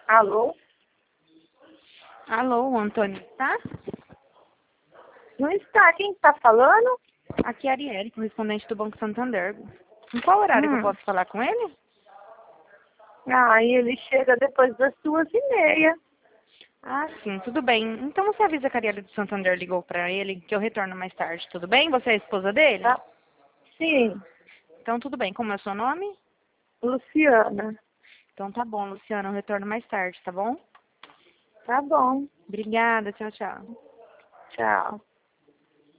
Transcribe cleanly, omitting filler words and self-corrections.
Alô? Alô, Antônio, tá? Não está. Quem está falando? Aqui é a Arielle, correspondente do Banco Santander. Em qual horário que eu posso falar com ele? E ele chega depois das 2h30. Ah, sim, tudo bem. Então você avisa que a Arielle do Santander ligou pra ele, que eu retorno mais tarde, tudo bem? Você é a esposa dele? Tá? Sim, Então tudo bem. Como é o seu nome? Luciana. Então tá bom, Luciana, eu retorno mais tarde, tá bom? Tá bom. Obrigada, tchau, tchau. Tchau.